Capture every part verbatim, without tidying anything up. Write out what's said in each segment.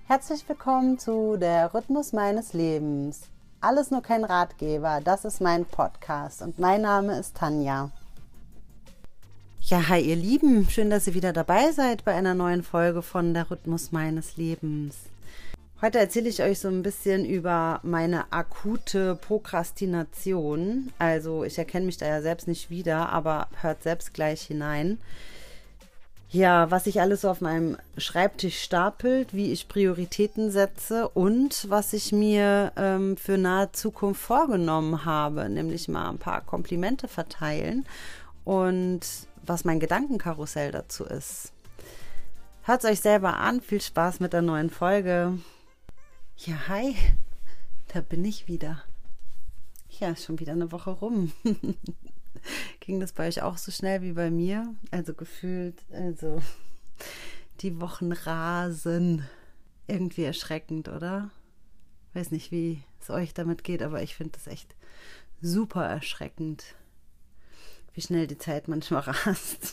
Herzlich willkommen zu Der Rhythmus meines Lebens. Alles nur kein Ratgeber, das ist mein Podcast und mein Name ist Tanja. Ja, hi ihr Lieben, schön, dass ihr wieder dabei seid bei einer neuen Folge von Der Rhythmus meines Lebens. Heute erzähle ich euch so ein bisschen über meine akute Prokrastination. Also ich erkenne mich da ja selbst nicht wieder, aber hört selbst gleich hinein. Ja, was sich alles so auf meinem Schreibtisch stapelt, wie ich Prioritäten setze und was ich mir ähm, für nahe Zukunft vorgenommen habe, nämlich mal ein paar Komplimente verteilen und was mein Gedankenkarussell dazu ist. Hört es euch selber an, viel Spaß mit der neuen Folge. Ja, hi, da bin ich wieder. Ja, ist schon wieder eine Woche rum. Ging das bei euch auch so schnell wie bei mir? Also gefühlt, also die Wochen rasen. Irgendwie erschreckend, oder? Weiß nicht, wie es euch damit geht, aber ich finde das echt super erschreckend, wie schnell die Zeit manchmal rast.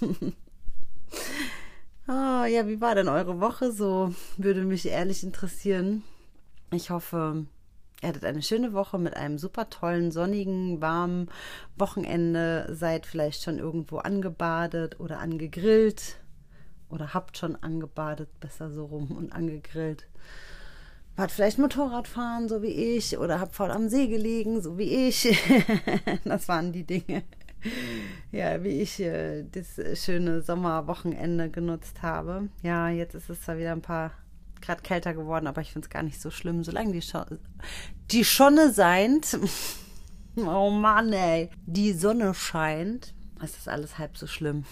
Oh, ja, wie war denn eure Woche so? Würde mich ehrlich interessieren. Ich hoffe, ihr hattet eine schöne Woche mit einem super tollen, sonnigen, warmen Wochenende. Seid vielleicht schon irgendwo angebadet oder angegrillt. Oder habt schon angebadet, besser so rum, und angegrillt. Wart vielleicht Motorradfahren, so wie ich. Oder habt voll am See gelegen, so wie ich. Das waren die Dinge, ja, wie ich äh, das schöne Sommerwochenende genutzt habe. Ja, jetzt ist es zwar wieder ein paar gerade kälter geworden, aber ich finde es gar nicht so schlimm, solange die, Scho- die Sonne scheint. Oh Mann, ey. Die Sonne scheint. Es ist alles halb so schlimm.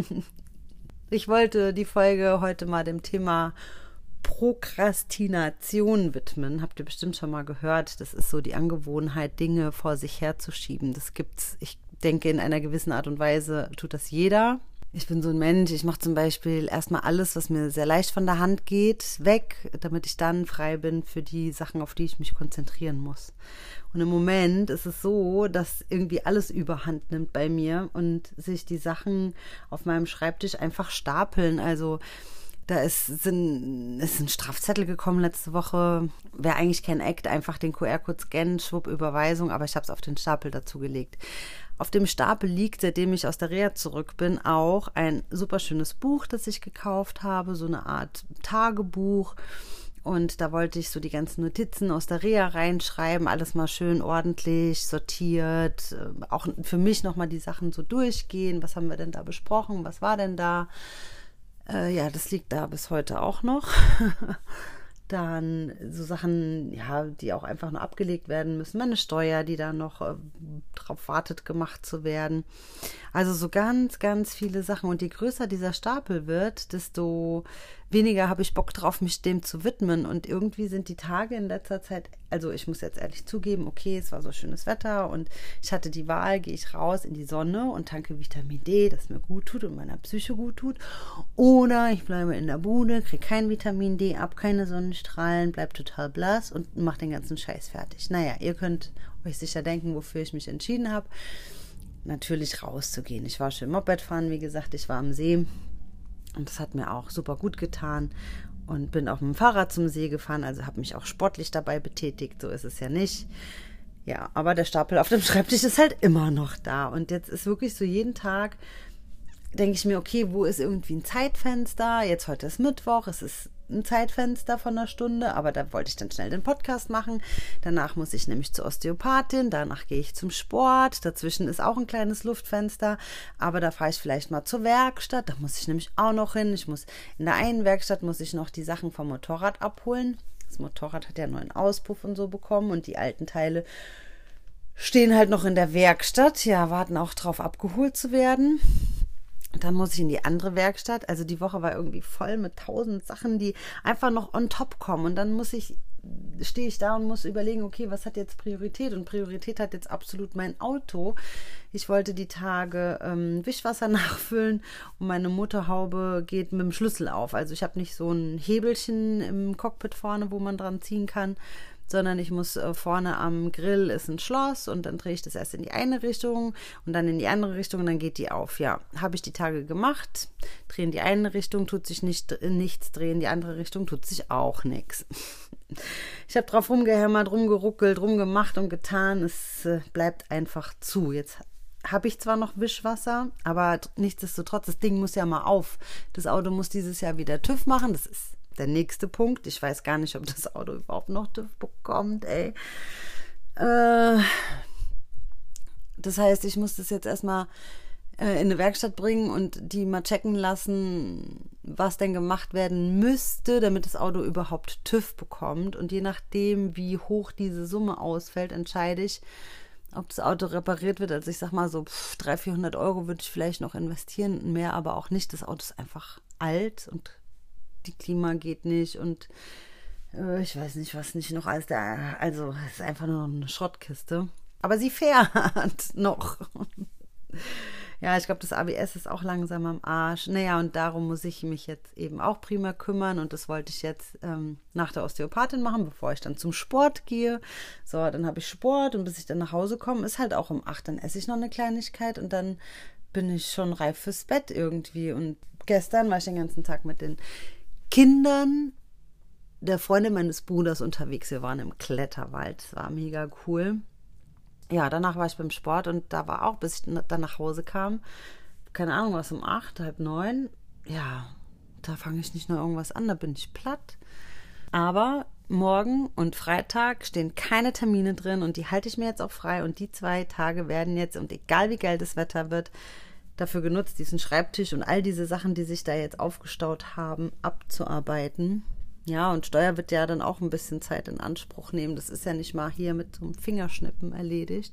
Ich wollte die Folge heute mal dem Thema Prokrastination widmen. Habt ihr bestimmt schon mal gehört. Das ist so die Angewohnheit, Dinge vor sich herzuschieben. Das gibt's, ich denke, in einer gewissen Art und Weise tut das jeder. Ich bin so ein Mensch, ich mache zum Beispiel erstmal alles, was mir sehr leicht von der Hand geht, weg, damit ich dann frei bin für die Sachen, auf die ich mich konzentrieren muss. Und im Moment ist es so, dass irgendwie alles überhand nimmt bei mir und sich die Sachen auf meinem Schreibtisch einfach stapeln. Also da ist, sind, ist ein Strafzettel gekommen letzte Woche. Wäre eigentlich kein Act, einfach den Q R-Code scannen, schwupp, Überweisung, aber ich habe es auf den Stapel dazu gelegt. Auf dem Stapel liegt, seitdem ich aus der Reha zurück bin, auch ein super schönes Buch, das ich gekauft habe, so eine Art Tagebuch. Und da wollte ich so die ganzen Notizen aus der Reha reinschreiben, alles mal schön ordentlich sortiert, auch für mich nochmal die Sachen so durchgehen. Was haben wir denn da besprochen? Was war denn da? Äh, ja, das liegt da bis heute auch noch. Dann so Sachen, ja, die auch einfach nur abgelegt werden müssen. Meine Steuer, die da noch äh, drauf wartet, gemacht zu werden. Also so ganz, ganz viele Sachen. Und je größer dieser Stapel wird, desto weniger habe ich Bock drauf, mich dem zu widmen. Und irgendwie sind die Tage in letzter Zeit, also ich muss jetzt ehrlich zugeben, okay, es war so schönes Wetter und ich hatte die Wahl, gehe ich raus in die Sonne und tanke Vitamin D, das mir gut tut und meiner Psyche gut tut. Oder ich bleibe in der Bude, kriege kein Vitamin D ab, keine Sonnenstrahlen, bleib total blass und mache den ganzen Scheiß fertig. Naja, ihr könnt euch sicher denken, wofür ich mich entschieden habe. Natürlich rauszugehen. Ich war schön Moped fahren, wie gesagt, ich war am See. Und das hat mir auch super gut getan und bin auch mit dem Fahrrad zum See gefahren, also habe mich auch sportlich dabei betätigt, so ist es ja nicht. Ja, aber der Stapel auf dem Schreibtisch ist halt immer noch da und jetzt ist wirklich so jeden Tag, denke ich mir, okay, wo ist irgendwie ein Zeitfenster? Jetzt heute ist Mittwoch, es ist ein Zeitfenster von einer Stunde, aber da wollte ich dann schnell den Podcast machen. Danach muss ich nämlich zur Osteopathin, danach gehe ich zum Sport, dazwischen ist auch ein kleines Luftfenster, aber da fahre ich vielleicht mal zur Werkstatt, da muss ich nämlich auch noch hin. Ich muss in der einen Werkstatt muss ich noch die Sachen vom Motorrad abholen. Das Motorrad hat ja einen neuen Auspuff und so bekommen und die alten Teile stehen halt noch in der Werkstatt, ja, warten auch drauf abgeholt zu werden. Dann muss ich in die andere Werkstatt. Also die Woche war irgendwie voll mit tausend Sachen, die einfach noch on top kommen. Und dann muss ich, stehe ich da und muss überlegen, okay, was hat jetzt Priorität? Und Priorität hat jetzt absolut mein Auto. Ich wollte die Tage ähm, Wischwasser nachfüllen und meine Motorhaube geht mit dem Schlüssel auf. Also ich habe nicht so ein Hebelchen im Cockpit vorne, wo man dran ziehen kann. sondern ich muss äh, vorne am Grill ist ein Schloss und dann drehe ich das erst in die eine Richtung und dann in die andere Richtung und dann geht die auf. Ja, habe ich die Tage gemacht. Drehen die eine Richtung, tut sich nicht, nichts, drehen die andere Richtung, tut sich auch nichts. Ich habe drauf rumgehämmert, rumgeruckelt, rumgemacht und getan. Es äh, bleibt einfach zu. Jetzt habe ich zwar noch Wischwasser, aber nichtsdestotrotz, das Ding muss ja mal auf. Das Auto muss dieses Jahr wieder TÜV machen. Das ist der nächste Punkt. Ich weiß gar nicht, ob das Auto überhaupt noch TÜV bekommt, ey. Äh, das heißt, ich muss das jetzt erstmal äh, in eine Werkstatt bringen und die mal checken lassen, was denn gemacht werden müsste, damit das Auto überhaupt TÜV bekommt. Und je nachdem, wie hoch diese Summe ausfällt, entscheide ich, ob das Auto repariert wird. Also ich sag mal so dreihundert, vierhundert Euro würde ich vielleicht noch investieren, mehr aber auch nicht. Das Auto ist einfach alt und die Klima geht nicht und äh, ich weiß nicht, was nicht noch alles da, also es ist einfach nur eine Schrottkiste. Aber sie fährt noch. Ja, ich glaube, das A B S ist auch langsam am Arsch. Naja, und darum muss ich mich jetzt eben auch prima kümmern. Und das wollte ich jetzt ähm, nach der Osteopathin machen, bevor ich dann zum Sport gehe. So, dann habe ich Sport und bis ich dann nach Hause komme, ist halt auch um acht. Dann esse ich noch eine Kleinigkeit und dann bin ich schon reif fürs Bett irgendwie. Und gestern war ich den ganzen Tag mit den Kindern der Freundin meines Bruders unterwegs. Wir waren im Kletterwald. Das war mega cool. Ja, danach war ich beim Sport und da war auch, bis ich dann nach Hause kam, keine Ahnung, was um acht, halb neun. Ja, da fange ich nicht nur irgendwas an, da bin ich platt. Aber morgen und Freitag stehen keine Termine drin und die halte ich mir jetzt auch frei. Und die zwei Tage werden jetzt, und egal wie geil das Wetter wird, dafür genutzt, diesen Schreibtisch und all diese Sachen, die sich da jetzt aufgestaut haben, abzuarbeiten. Ja, und Steuer wird ja dann auch ein bisschen Zeit in Anspruch nehmen. Das ist ja nicht mal hier mit so einem Fingerschnippen erledigt.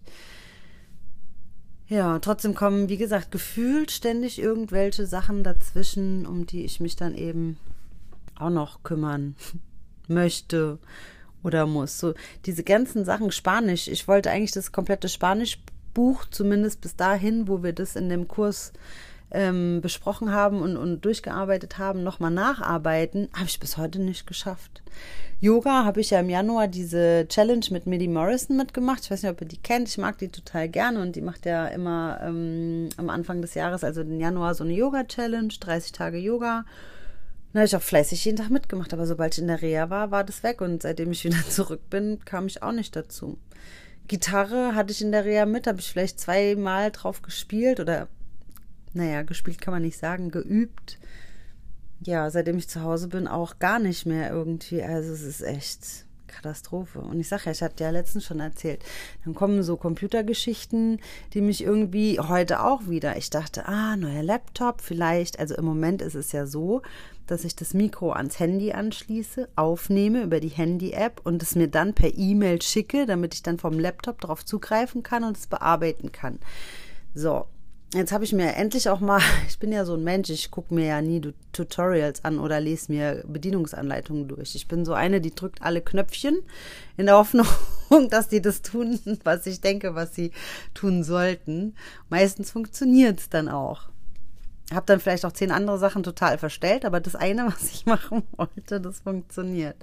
Ja, trotzdem kommen, wie gesagt, gefühlt ständig irgendwelche Sachen dazwischen, um die ich mich dann eben auch noch kümmern möchte oder muss. So diese ganzen Sachen Spanisch. Ich wollte eigentlich das komplette Spanischbuch, zumindest bis dahin, wo wir das in dem Kurs Ähm, besprochen haben und, und durchgearbeitet haben, nochmal nacharbeiten, habe ich bis heute nicht geschafft. Yoga habe ich ja im Januar diese Challenge mit Midi Morrison mitgemacht. Ich weiß nicht, ob ihr die kennt. Ich mag die total gerne und die macht ja immer ähm, am Anfang des Jahres, also im Januar, so eine Yoga-Challenge, dreißig Tage Yoga. Da habe ich auch fleißig jeden Tag mitgemacht, aber sobald ich in der Reha war, war das weg und seitdem ich wieder zurück bin, kam ich auch nicht dazu. Gitarre hatte ich in der Reha mit, habe ich vielleicht zweimal drauf gespielt oder naja, gespielt kann man nicht sagen, geübt. Ja, seitdem ich zu Hause bin, auch gar nicht mehr irgendwie. Also es ist echt Katastrophe. Und ich sage ja, ich hatte ja letztens schon erzählt, dann kommen so Computergeschichten, die mich irgendwie heute auch wieder, ich dachte, ah, neuer Laptop vielleicht. Also im Moment ist es ja so, dass ich das Mikro ans Handy anschließe, aufnehme über die Handy-App und es mir dann per E-Mail schicke, damit ich dann vom Laptop darauf zugreifen kann und es bearbeiten kann. So. Jetzt habe ich mir endlich auch mal, ich bin ja so ein Mensch, ich gucke mir ja nie Tutorials an oder lese mir Bedienungsanleitungen durch. Ich bin so eine, die drückt alle Knöpfchen in der Hoffnung, dass die das tun, was ich denke, was sie tun sollten. Meistens funktioniert es dann auch. Habe dann vielleicht auch zehn andere Sachen total verstellt, aber das eine, was ich machen wollte, das funktioniert.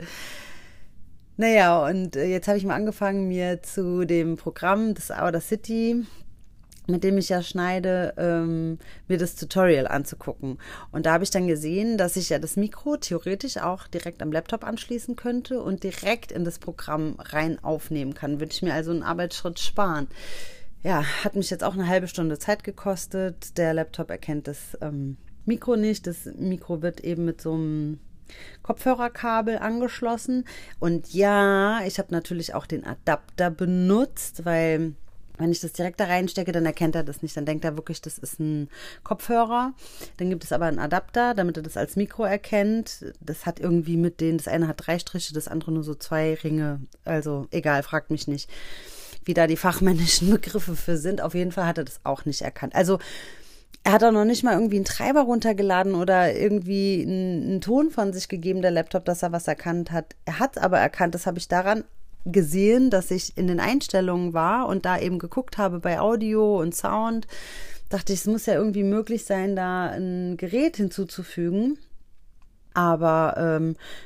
Naja, und jetzt habe ich mal angefangen, mir zu dem Programm des Audacity, mit dem ich ja schneide, ähm, mir das Tutorial anzugucken. Und da habe ich dann gesehen, dass ich ja das Mikro theoretisch auch direkt am Laptop anschließen könnte und direkt in das Programm rein aufnehmen kann. Würde ich mir also einen Arbeitsschritt sparen. Ja, hat mich jetzt auch eine halbe Stunde Zeit gekostet. Der Laptop erkennt das ähm, Mikro nicht. Das Mikro wird eben mit so einem Kopfhörerkabel angeschlossen. Und ja, ich habe natürlich auch den Adapter benutzt, weil wenn ich das direkt da reinstecke, dann erkennt er das nicht. Dann denkt er wirklich, das ist ein Kopfhörer. Dann gibt es aber einen Adapter, damit er das als Mikro erkennt. Das hat irgendwie mit denen, das eine hat drei Striche, das andere nur so zwei Ringe. Also egal, fragt mich nicht, wie da die fachmännischen Begriffe für sind. Auf jeden Fall hat er das auch nicht erkannt. Also er hat auch noch nicht mal irgendwie einen Treiber runtergeladen oder irgendwie einen, einen Ton von sich gegeben, der Laptop, dass er was erkannt hat. Er hat aber erkannt, das habe ich daran gesehen, dass ich in den Einstellungen war und da eben geguckt habe bei Audio und Sound, dachte ich, es muss ja irgendwie möglich sein, da ein Gerät hinzuzufügen. Aber ähm,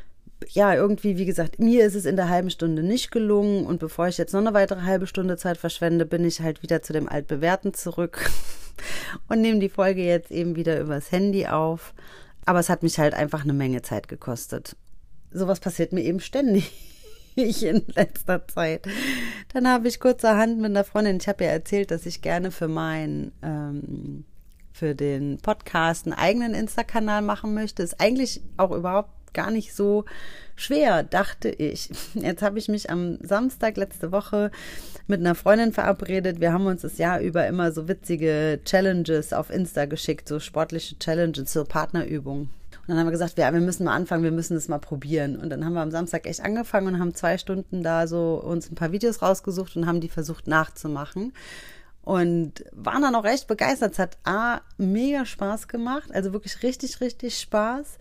ja, irgendwie, wie gesagt, mir ist es in der halben Stunde nicht gelungen und bevor ich jetzt noch eine weitere halbe Stunde Zeit verschwende, bin ich halt wieder zu dem Altbewährten zurück und nehme die Folge jetzt eben wieder übers Handy auf. Aber es hat mich halt einfach eine Menge Zeit gekostet. Sowas passiert mir eben ständig in letzter Zeit. Dann habe ich kurzerhand mit einer Freundin, ich habe ja erzählt, dass ich gerne für meinen, ähm, für den Podcast einen eigenen Insta-Kanal machen möchte. Ist eigentlich auch überhaupt gar nicht so schwer, dachte ich. Jetzt habe ich mich am Samstag letzte Woche mit einer Freundin verabredet. Wir haben uns das Jahr über immer so witzige Challenges auf Insta geschickt, so sportliche Challenges, so Partnerübungen. Und dann haben wir gesagt, ja, wir müssen mal anfangen, wir müssen das mal probieren. Und dann haben wir am Samstag echt angefangen und haben zwei Stunden da so uns ein paar Videos rausgesucht und haben die versucht nachzumachen. Und waren dann auch echt begeistert. Es hat A, mega Spaß gemacht, also wirklich richtig, richtig Spaß.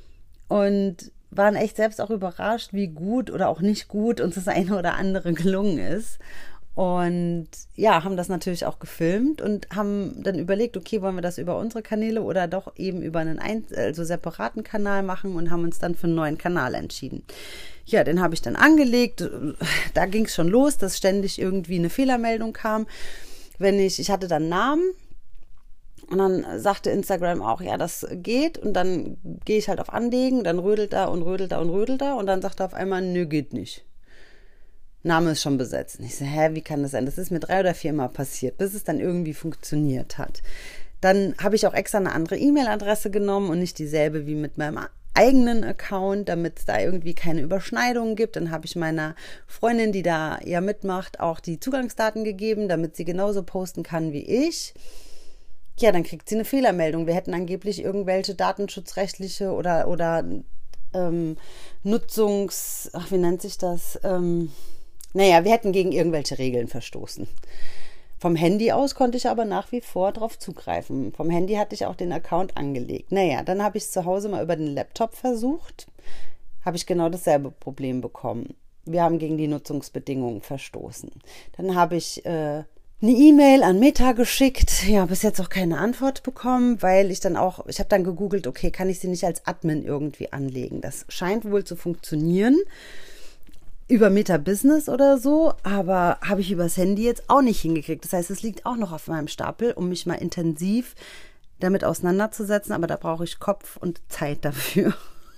Und waren echt selbst auch überrascht, wie gut oder auch nicht gut uns das eine oder andere gelungen ist. Und ja, haben das natürlich auch gefilmt und haben dann überlegt, okay, wollen wir das über unsere Kanäle oder doch eben über einen ein- also separaten Kanal machen und haben uns dann für einen neuen Kanal entschieden. Ja, den habe ich dann angelegt. Da ging es schon los, dass ständig irgendwie eine Fehlermeldung kam. Wenn ich, ich hatte dann Namen und dann sagte Instagram auch, ja, das geht und dann gehe ich halt auf Anlegen, dann rödelt er und rödelt er und rödelt er und dann sagt er auf einmal, nö, geht nicht. Name ist schon besetzt. Und ich so, hä, wie kann das sein? Das ist mir drei oder viermal passiert, bis es dann irgendwie funktioniert hat. Dann habe ich auch extra eine andere E-Mail-Adresse genommen und nicht dieselbe wie mit meinem eigenen Account, damit es da irgendwie keine Überschneidungen gibt. Dann habe ich meiner Freundin, die da ja mitmacht, auch die Zugangsdaten gegeben, damit sie genauso posten kann wie ich. Ja, dann kriegt sie eine Fehlermeldung. Wir hätten angeblich irgendwelche datenschutzrechtliche oder, oder ähm, Nutzungs... Ach, wie nennt sich das? Ähm, naja, wir hätten gegen irgendwelche Regeln verstoßen. Vom Handy aus konnte ich aber nach wie vor drauf zugreifen. Vom Handy hatte ich auch den Account angelegt. Naja, dann habe ich es zu Hause mal über den Laptop versucht. Habe ich genau dasselbe Problem bekommen. Wir haben gegen die Nutzungsbedingungen verstoßen. Dann habe ich äh, eine E-Mail an Meta geschickt. Ja, bis jetzt auch keine Antwort bekommen, weil ich dann auch, ich habe dann gegoogelt, okay, kann ich sie nicht als Admin irgendwie anlegen? Das scheint wohl zu funktionieren. Über Meta Business oder so, aber habe ich übers Handy jetzt auch nicht hingekriegt. Das heißt, es liegt auch noch auf meinem Stapel, um mich mal intensiv damit auseinanderzusetzen, aber da brauche ich Kopf und Zeit dafür.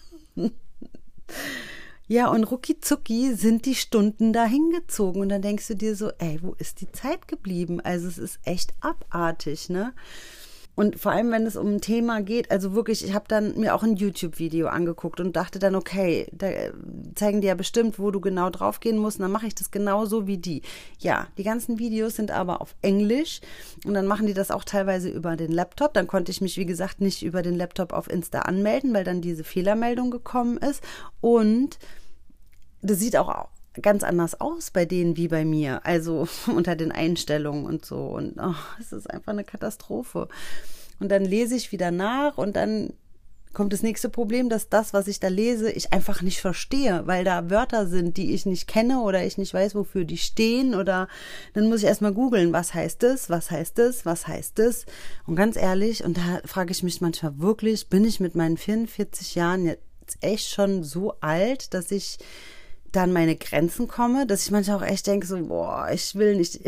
Ja, und rucki zucki sind die Stunden da hingezogen und dann denkst du dir so, ey, wo ist die Zeit geblieben? Also es ist echt abartig, ne? Und vor allem, wenn es um ein Thema geht, also wirklich, ich habe dann mir auch ein YouTube-Video angeguckt und dachte dann, okay, da zeigen die ja bestimmt, wo du genau drauf gehen musst und dann mache ich das genauso wie die. Ja, die ganzen Videos sind aber auf Englisch und dann machen die das auch teilweise über den Laptop. Dann konnte ich mich, wie gesagt, nicht über den Laptop auf Insta anmelden, weil dann diese Fehlermeldung gekommen ist und das sieht auch ganz anders aus bei denen wie bei mir, also unter den Einstellungen und so und oh, es ist einfach eine Katastrophe. Und dann lese ich wieder nach und dann kommt das nächste Problem, dass das, was ich da lese, ich einfach nicht verstehe, weil da Wörter sind, die ich nicht kenne oder ich nicht weiß, wofür die stehen oder dann muss ich erstmal googeln, was heißt das, was heißt das, was heißt das und ganz ehrlich, und da frage ich mich manchmal wirklich, bin ich mit meinen vierundvierzig Jahren jetzt echt schon so alt, dass ich dann meine Grenzen komme, dass ich manchmal auch echt denke, so, boah, ich will nicht,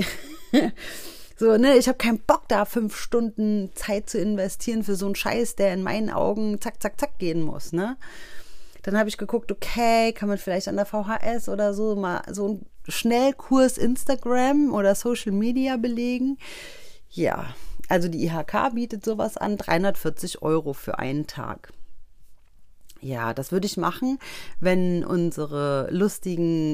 so, ne, ich habe keinen Bock da fünf Stunden Zeit zu investieren für so einen Scheiß, der in meinen Augen zack, zack, zack gehen muss, ne. Dann habe ich geguckt, okay, kann man vielleicht an der V H S oder so mal so einen Schnellkurs Instagram oder Social Media belegen. Ja, also die I H K bietet sowas an, dreihundertvierzig Euro für einen Tag. Ja, das würde ich machen, wenn unsere lustigen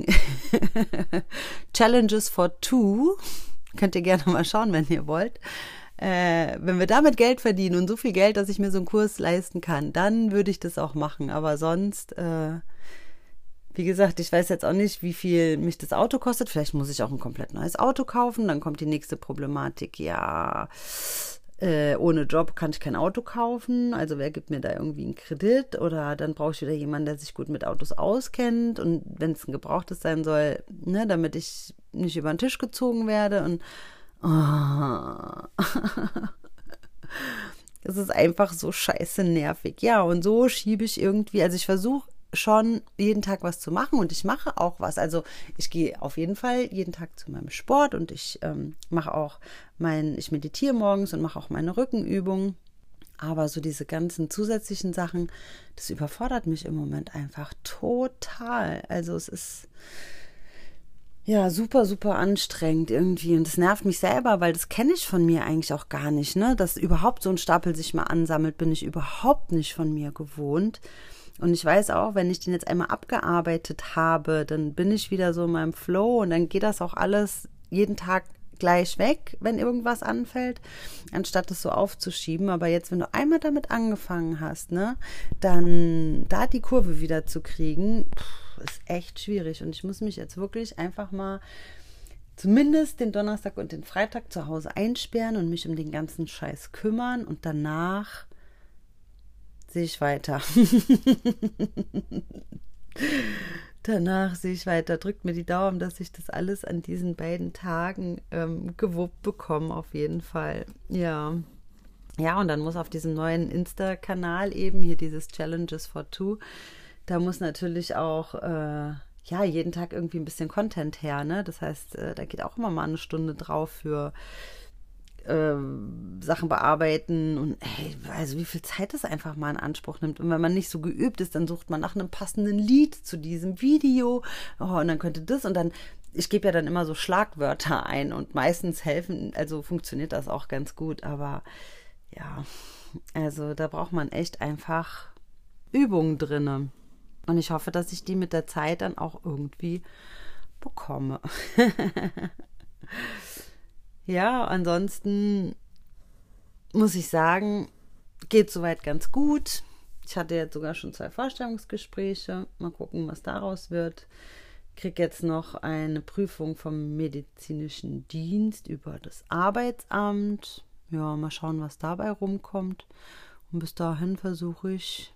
Challenges for Two, könnt ihr gerne mal schauen, wenn ihr wollt, äh, wenn wir damit Geld verdienen und so viel Geld, dass ich mir so einen Kurs leisten kann, dann würde ich das auch machen. Aber sonst, äh, wie gesagt, ich weiß jetzt auch nicht, wie viel mich das Auto kostet. Vielleicht muss ich auch ein komplett neues Auto kaufen. Dann kommt die nächste Problematik, ja, Äh, ohne Job kann ich kein Auto kaufen, also wer gibt mir da irgendwie einen Kredit oder dann brauche ich wieder jemanden, der sich gut mit Autos auskennt und wenn es ein gebrauchtes sein soll, ne, damit ich nicht über den Tisch gezogen werde und oh. Es ist einfach so scheiße nervig. Ja, und so schiebe ich irgendwie, also ich versuche schon jeden Tag was zu machen und ich mache auch was. Also ich gehe auf jeden Fall jeden Tag zu meinem Sport und ich ähm, mache auch mein, ich meditiere morgens und mache auch meine Rückenübungen. Aber so diese ganzen zusätzlichen Sachen, das überfordert mich im Moment einfach total. Also es ist ja super, super anstrengend irgendwie und das nervt mich selber, weil das kenne ich von mir eigentlich auch gar nicht, ne? Dass überhaupt so ein Stapel sich mal ansammelt, bin ich überhaupt nicht von mir gewohnt. Und ich weiß auch, wenn ich den jetzt einmal abgearbeitet habe, dann bin ich wieder so in meinem Flow und dann geht das auch alles jeden Tag gleich weg, wenn irgendwas anfällt, anstatt es so aufzuschieben. Aber jetzt, wenn du einmal damit angefangen hast, ne, dann da die Kurve wieder zu kriegen, pff, ist echt schwierig. Und ich muss mich jetzt wirklich einfach mal zumindest den Donnerstag und den Freitag zu Hause einsperren und mich um den ganzen Scheiß kümmern und danach sehe ich weiter. Danach sehe ich weiter. Drückt mir die Daumen, dass ich das alles an diesen beiden Tagen ähm, gewuppt bekomme, auf jeden Fall. Ja. Ja, und dann muss auf diesem neuen Insta-Kanal eben hier dieses Challenges for Two, da muss natürlich auch äh, ja jeden Tag irgendwie ein bisschen Content her, ne? Das heißt, äh, da geht auch immer mal eine Stunde drauf für Ähm, Sachen bearbeiten und ey, also wie viel Zeit das einfach mal in Anspruch nimmt. Und wenn man nicht so geübt ist, dann sucht man nach einem passenden Lied zu diesem Video. Oh, und dann könnte das und dann, ich gebe ja dann immer so Schlagwörter ein und meistens helfen, also funktioniert das auch ganz gut, aber ja, also da braucht man echt einfach Übungen drinne. Und ich hoffe, dass ich die mit der Zeit dann auch irgendwie bekomme. Ja, ansonsten muss ich sagen, geht soweit ganz gut. Ich hatte jetzt sogar schon zwei Vorstellungsgespräche. Mal gucken, was daraus wird. Kriege jetzt noch eine Prüfung vom medizinischen Dienst über das Arbeitsamt. Ja, mal schauen, was dabei rumkommt. Und bis dahin versuche ich,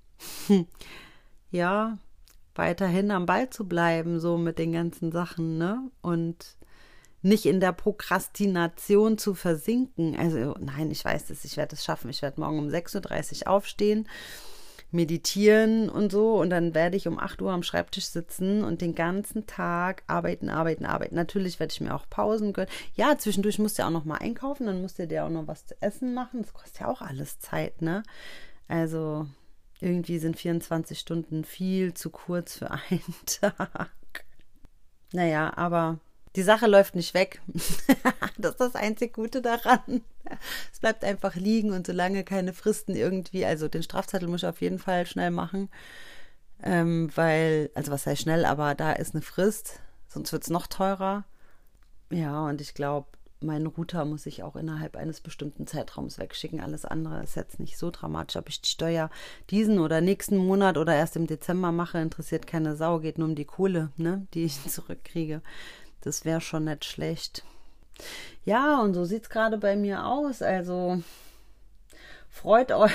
ja, weiterhin am Ball zu bleiben, so mit den ganzen Sachen, ne? Und nicht in der Prokrastination zu versinken. Also nein, ich weiß es, ich werde es schaffen. Ich werde morgen um sechs Uhr dreißig aufstehen, meditieren und so und dann werde ich um acht Uhr am Schreibtisch sitzen und den ganzen Tag arbeiten, arbeiten, arbeiten. Natürlich werde ich mir auch Pausen gönnen. Ja, zwischendurch musst du ja auch noch mal einkaufen, dann musst du dir auch noch was zu essen machen. Das kostet ja auch alles Zeit, ne? Also irgendwie sind vierundzwanzig Stunden viel zu kurz für einen Tag. Naja, aber die Sache läuft nicht weg. Das ist das einzig Gute daran. Es bleibt einfach liegen und solange keine Fristen irgendwie, also den Strafzettel muss ich auf jeden Fall schnell machen, ähm, weil, also was heißt schnell, aber da ist eine Frist, sonst wird es noch teurer. Ja, und ich glaube, meinen Router muss ich auch innerhalb eines bestimmten Zeitraums wegschicken. Alles andere ist jetzt nicht so dramatisch. Ob ich die Steuer diesen oder nächsten Monat oder erst im Dezember mache, interessiert keine Sau, geht nur um die Kohle, ne, die ich zurückkriege. Das wäre schon nicht schlecht. Ja, und so sieht es gerade bei mir aus. Also freut euch,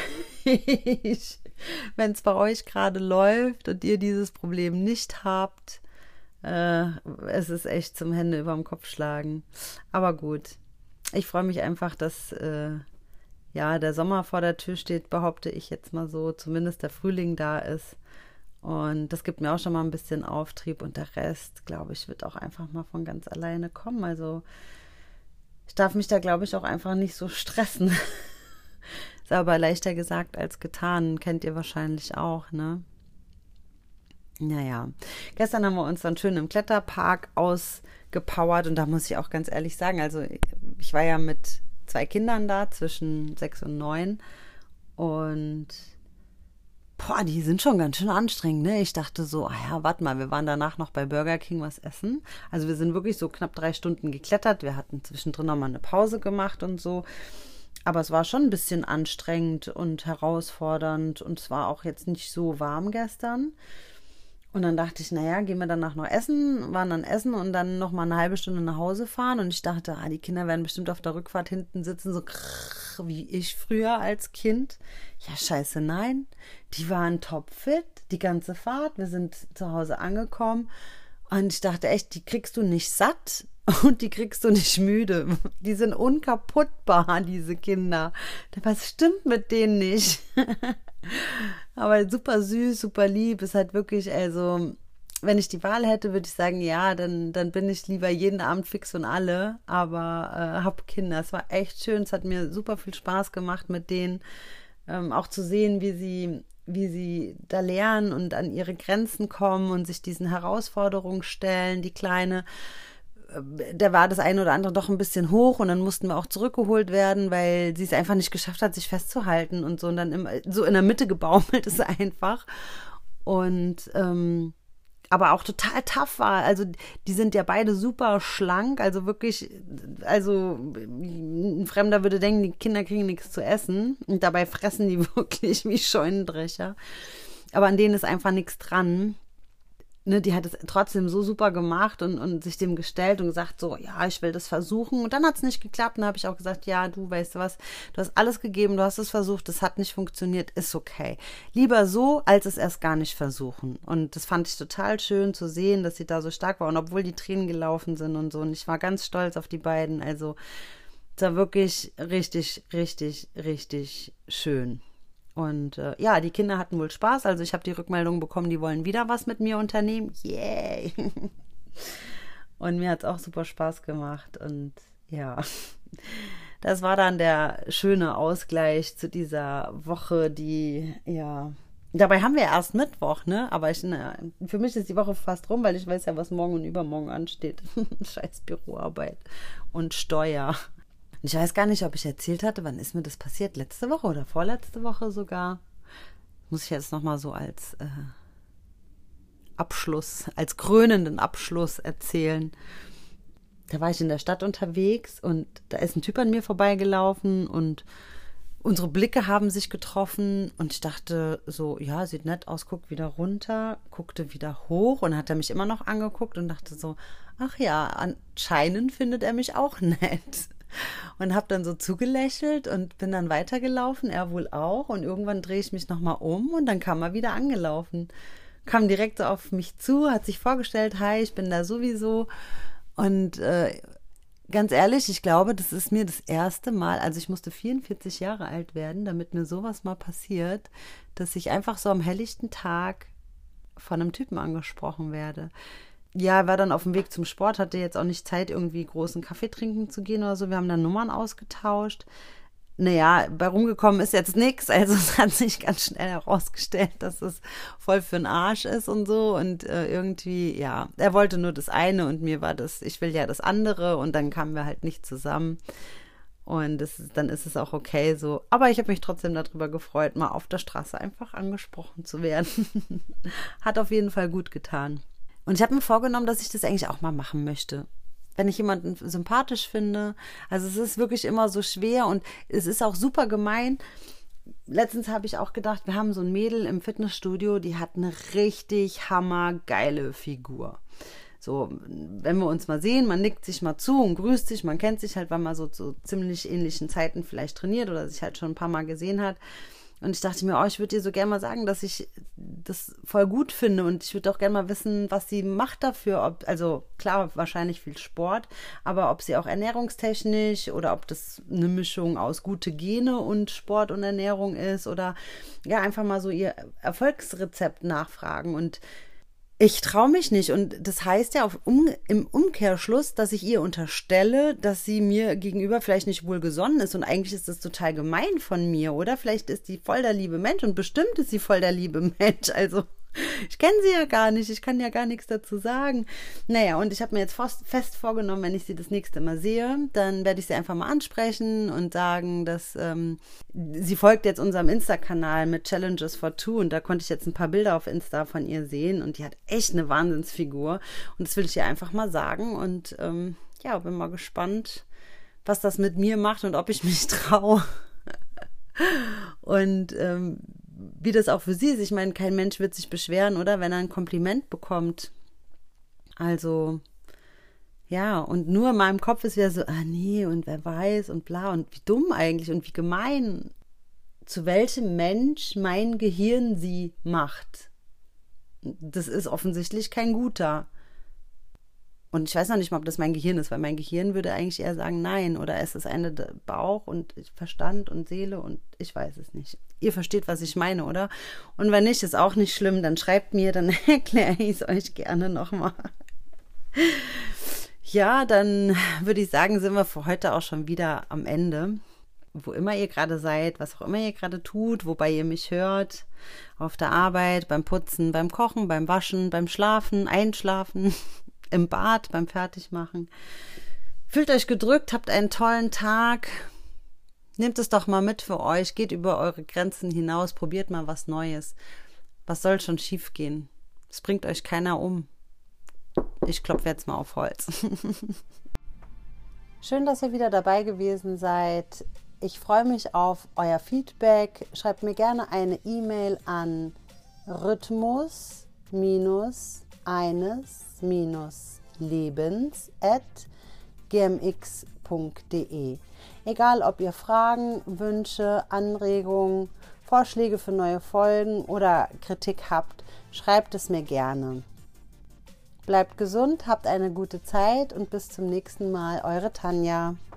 wenn es bei euch gerade läuft und ihr dieses Problem nicht habt. Äh, es ist echt zum Hände über dem Kopf schlagen. Aber gut, ich freue mich einfach, dass äh, ja, der Sommer vor der Tür steht, behaupte ich jetzt mal so. Zumindest der Frühling da ist. Und das gibt mir auch schon mal ein bisschen Auftrieb und der Rest, glaube ich, wird auch einfach mal von ganz alleine kommen. Also ich darf mich da, glaube ich, auch einfach nicht so stressen. Ist aber leichter gesagt als getan, kennt ihr wahrscheinlich auch, ne? Naja, gestern haben wir uns dann schön im Kletterpark ausgepowert und da muss ich auch ganz ehrlich sagen, also ich war ja mit zwei Kindern da, zwischen sechs und neun und boah, die sind schon ganz schön anstrengend, ne? Ich dachte so, ah ja, warte mal, wir waren danach noch bei Burger King was essen. Also wir sind wirklich so knapp drei Stunden geklettert. Wir hatten zwischendrin noch mal eine Pause gemacht und so. Aber es war schon ein bisschen anstrengend und herausfordernd und es war auch jetzt nicht so warm gestern. Und dann dachte ich, naja, gehen wir danach noch essen, waren dann essen und dann noch mal eine halbe Stunde nach Hause fahren. Und ich dachte, ah, die Kinder werden bestimmt auf der Rückfahrt hinten sitzen, so krrr, wie ich früher als Kind. Ja, scheiße, nein. Die waren topfit, die ganze Fahrt. Wir sind zu Hause angekommen. Und ich dachte echt, die kriegst du nicht satt und die kriegst du nicht müde. Die sind unkaputtbar, diese Kinder. Was stimmt mit denen nicht? Aber super süß, super lieb. Ist halt wirklich, also, wenn ich die Wahl hätte, würde ich sagen, ja, dann, dann bin ich lieber jeden Abend fix und alle. Aber äh, hab Kinder. Es war echt schön. Es hat mir super viel Spaß gemacht mit denen. Ähm, auch zu sehen, wie sie, wie sie da lernen und an ihre Grenzen kommen und sich diesen Herausforderungen stellen. Die Kleine, da war das eine oder andere doch ein bisschen hoch und dann mussten wir auch zurückgeholt werden, weil sie es einfach nicht geschafft hat, sich festzuhalten und so und dann im, so in der Mitte gebaumelt ist einfach und ähm, aber auch total tough war. Also die sind ja beide super schlank, also wirklich, also ein Fremder würde denken, die Kinder kriegen nichts zu essen und dabei fressen die wirklich wie Scheunendrescher. Aber an denen ist einfach nichts dran. Ne, die hat es trotzdem so super gemacht und, und sich dem gestellt und gesagt, so, ja, ich will das versuchen. Und dann hat es nicht geklappt. Und dann habe ich auch gesagt, ja, du weißt du was, du hast alles gegeben, du hast es versucht, es hat nicht funktioniert, ist okay. Lieber so, als es erst gar nicht versuchen. Und das fand ich total schön zu sehen, dass sie da so stark war. Und obwohl die Tränen gelaufen sind und so. Und ich war ganz stolz auf die beiden. Also, es war wirklich richtig, richtig, richtig schön. Und äh, ja, die Kinder hatten wohl Spaß. Also ich habe die Rückmeldung bekommen, die wollen wieder was mit mir unternehmen. Yay! Und mir hat es auch super Spaß gemacht. Und ja, das war dann der schöne Ausgleich zu dieser Woche, die, ja, dabei haben wir erst Mittwoch, ne? Aber ich, na, für mich ist die Woche fast rum, weil ich weiß ja, was morgen und übermorgen ansteht. Scheiß Büroarbeit und Steuer. Ich weiß gar nicht, ob ich erzählt hatte, wann ist mir das passiert? Letzte Woche oder vorletzte Woche sogar? Muss ich jetzt nochmal so als äh, Abschluss, als krönenden Abschluss erzählen. Da war ich in der Stadt unterwegs und da ist ein Typ an mir vorbeigelaufen und unsere Blicke haben sich getroffen und ich dachte so, ja, sieht nett aus, guckt wieder runter, guckte wieder hoch und hat er mich immer noch angeguckt und dachte so, ach ja, anscheinend findet er mich auch nett. Und habe dann so zugelächelt und bin dann weitergelaufen, er wohl auch. Und irgendwann drehe ich mich nochmal um und dann kam er wieder angelaufen. Kam direkt so auf mich zu, hat sich vorgestellt, hi, ich bin da sowieso. Und äh, ganz ehrlich, ich glaube, das ist mir das erste Mal, also ich musste vierundvierzig Jahre alt werden, damit mir sowas mal passiert, dass ich einfach so am helllichten Tag von einem Typen angesprochen werde. Ja, war dann auf dem Weg zum Sport, hatte jetzt auch nicht Zeit, irgendwie großen Kaffee trinken zu gehen oder so. Wir haben dann Nummern ausgetauscht. Naja, bei rumgekommen ist jetzt nichts. Also es hat sich ganz schnell herausgestellt, dass es voll für den Arsch ist und so. Und äh, irgendwie, ja, er wollte nur das eine und mir war das, ich will ja das andere. Und dann kamen wir halt nicht zusammen. Und das ist, dann ist es auch okay so. Aber ich habe mich trotzdem darüber gefreut, mal auf der Straße einfach angesprochen zu werden. Hat auf jeden Fall gut getan. Und ich habe mir vorgenommen, dass ich das eigentlich auch mal machen möchte. Wenn ich jemanden sympathisch finde. Also es ist wirklich immer so schwer und es ist auch super gemein. Letztens habe ich auch gedacht, wir haben so ein Mädel im Fitnessstudio, die hat eine richtig hammergeile Figur. So, wenn wir uns mal sehen, man nickt sich mal zu und grüßt sich, man kennt sich halt, weil man so zu ziemlich ähnlichen Zeiten vielleicht trainiert oder sich halt schon ein paar Mal gesehen hat. Und ich dachte mir, oh, ich würde ihr so gerne mal sagen, dass ich das voll gut finde und ich würde auch gerne mal wissen, was sie macht dafür. Ob, also klar, wahrscheinlich viel Sport, aber ob sie auch ernährungstechnisch oder ob das eine Mischung aus gute Gene und Sport und Ernährung ist oder ja, einfach mal so ihr Erfolgsrezept nachfragen und ich traue mich nicht und das heißt ja auf um, im Umkehrschluss, dass ich ihr unterstelle, dass sie mir gegenüber vielleicht nicht wohlgesonnen ist und eigentlich ist das total gemein von mir, oder? Vielleicht ist sie voll der liebe Mensch und bestimmt ist sie voll der liebe Mensch, also ich kenne sie ja gar nicht, ich kann ja gar nichts dazu sagen. Naja, und ich habe mir jetzt fest vorgenommen, wenn ich sie das nächste Mal sehe, dann werde ich sie einfach mal ansprechen und sagen, dass ähm, sie folgt jetzt unserem Insta-Kanal mit Challenges for Two und da konnte ich jetzt ein paar Bilder auf Insta von ihr sehen und die hat echt eine Wahnsinnsfigur und das will ich ihr einfach mal sagen und ähm, ja, bin mal gespannt, was das mit mir macht und ob ich mich traue. Und ähm, wie das auch für sie ist. Ich meine, kein Mensch wird sich beschweren, oder? Wenn er ein Kompliment bekommt. Also, ja, und nur in meinem Kopf ist wieder so, ah nee, und wer weiß und bla und wie dumm eigentlich und wie gemein, zu welchem Mensch mein Gehirn sie macht. Das ist offensichtlich kein guter. Und ich weiß noch nicht mal, ob das mein Gehirn ist, weil mein Gehirn würde eigentlich eher sagen, nein, oder es ist eine Bauch und Verstand und Seele und ich weiß es nicht. ihr versteht, was ich meine, oder? Und wenn nicht, ist auch nicht schlimm, dann schreibt mir, dann erkläre ich es euch gerne nochmal. Ja, dann würde ich sagen, sind wir für heute auch schon wieder am Ende. Wo immer ihr gerade seid, was auch immer ihr gerade tut, wobei ihr mich hört, auf der Arbeit, beim Putzen, beim Kochen, beim Waschen, beim Schlafen, Einschlafen, im Bad, beim Fertigmachen. Fühlt euch gedrückt, habt einen tollen Tag. Nehmt es doch mal mit für euch, geht über eure Grenzen hinaus, probiert mal was Neues. Was soll schon schief gehen? Es bringt euch keiner um. Ich klopfe jetzt mal auf Holz. Schön, dass ihr wieder dabei gewesen seid. Ich freue mich auf euer Feedback. Schreibt mir gerne eine E-Mail an rhythmus eines lebens at gmx punkt de. Egal, ob ihr Fragen, Wünsche, Anregungen, Vorschläge für neue Folgen oder Kritik habt, schreibt es mir gerne. Bleibt gesund, habt eine gute Zeit und bis zum nächsten Mal, eure Tanja.